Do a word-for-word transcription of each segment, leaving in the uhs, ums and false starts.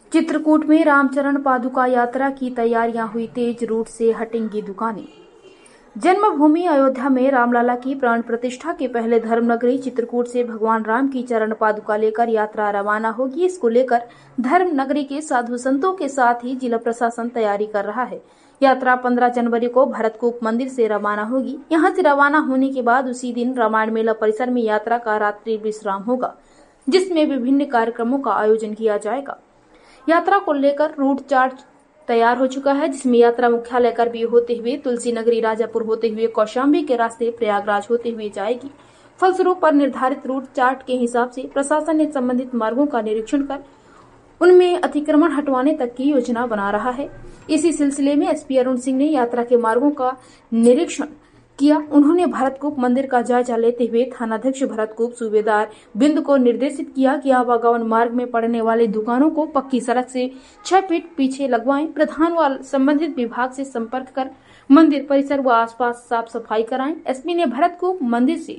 चित्रकूट में रामचरण पादुका यात्रा की तैयारियां हुई तेज, रूट से हटेंगी दुकानें। जन्मभूमि अयोध्या में रामलला की प्राण प्रतिष्ठा के पहले धर्मनगरी चित्रकूट से भगवान राम की चरण पादुका लेकर यात्रा रवाना होगी। इसको लेकर धर्मनगरी के साधु संतों के साथ ही जिला प्रशासन तैयारी कर रहा है। यात्रा पंद्रह जनवरी को भरतकूप मंदिर से रवाना होगी। यहां से रवाना होने के बाद उसी दिन रामायण मेला परिसर में यात्रा का रात्रि विश्राम होगा, जिसमें विभिन्न कार्यक्रमों का आयोजन किया जाएगा। यात्रा को लेकर रूट चार्ट तैयार हो चुका है, जिसमें यात्रा मुख्यालय करबी होते हुए तुलसी नगरी, राजापुर होते हुए कौशाम्बी के रास्ते प्रयागराज होते हुए जाएगी। फलस्वरूप पर निर्धारित रूट चार्ट के हिसाब से प्रशासन ने संबंधित मार्गों का निरीक्षण कर उनमें अतिक्रमण हटवाने तक की योजना बना रहा है। इसी सिलसिले में एसपी अरुण सिंह ने यात्रा के मार्गों का निरीक्षण किया। उन्होंने भरतकूप मंदिर का जायजा लेते हुए थानाध्यक्ष भरतकूप सूबेदार बिंद को निर्देशित किया कि आवागमन मार्ग में पड़ने वाले दुकानों को पक्की सड़क से छह फीट पीछे लगवाएं। प्रधान व संबंधित विभाग से संपर्क कर मंदिर परिसर व आसपास साफ सफाई कराएं। एसपी ने भरतकूप मंदिर से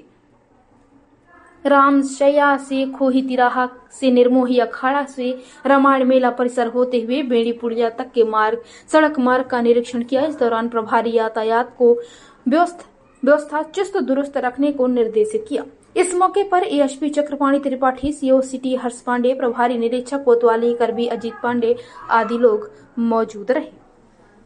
रामशैया से खोही तिराहा से निर्मोही अखाड़ा से रामायण मेला परिसर होते हुए बेड़ी पुड़िया तक के मार्ग सड़क मार्ग का निरीक्षण किया। इस दौरान प्रभारी यातायात को व्यवस्था चुस्त दुरुस्त रखने को निर्देशित किया। इस मौके पर ASP Chakrapani Tripathi, CO city Harsh Pandey, प्रभारी निरीक्षक कोतवाली करबी अजीत पांडे आदि लोग मौजूद रहे।